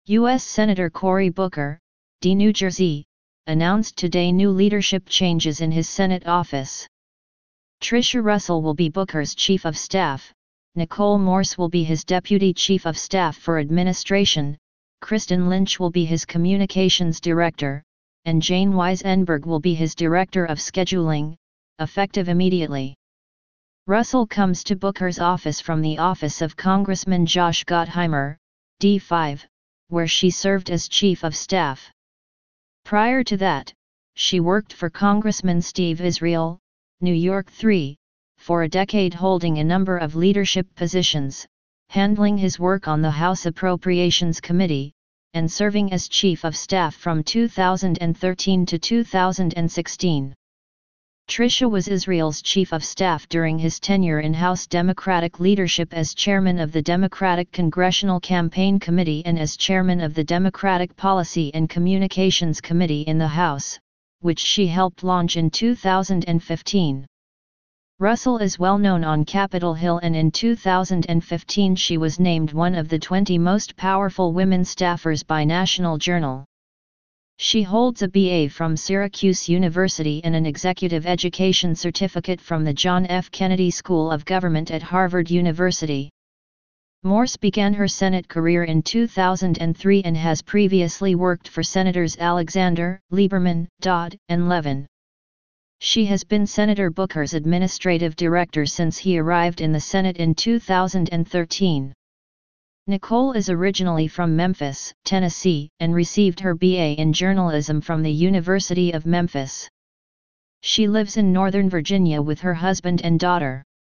U.S. Senator Cory Booker, D. New Jersey, announced today new leadership changes in his Senate office. Tricia Russell will be Booker's Chief of Staff, Nicole Morse will be his Deputy Chief of Staff for Administration, Kristen Lynch will be his Communications Director, and Jane Weisenberg will be his Director of Scheduling, effective immediately. Russell comes to Booker's office from the office of Congressman Josh Gottheimer, D5, where she served as Chief of Staff. Prior to that, she worked for Congressman Steve Israel, New York 3, for a decade, holding a number of leadership positions, handling his work on the House Appropriations Committee, and serving as Chief of Staff from 2013 to 2016. Tricia was Israel's Chief of Staff during his tenure in House Democratic leadership as Chairman of the Democratic Congressional Campaign Committee and as Chairman of the Democratic Policy and Communications Committee in the House, which she helped launch in 2015. Russell is well known on Capitol Hill, and in 2015 she was named one of the 20 most powerful women staffers by National Journal. She holds a BA from Syracuse University and an Executive Education Certificate from the John F. Kennedy School of Government at Harvard University. Morse began her Senate career in 2003 and has previously worked for Senators Alexander, Lieberman, Dodd, and Levin. She has been Senator Booker's administrative director since he arrived in the Senate in 2013. Nicole is originally from Memphis, Tennessee, and received her BA in journalism from the University of Memphis. She lives in Northern Virginia with her husband and daughter.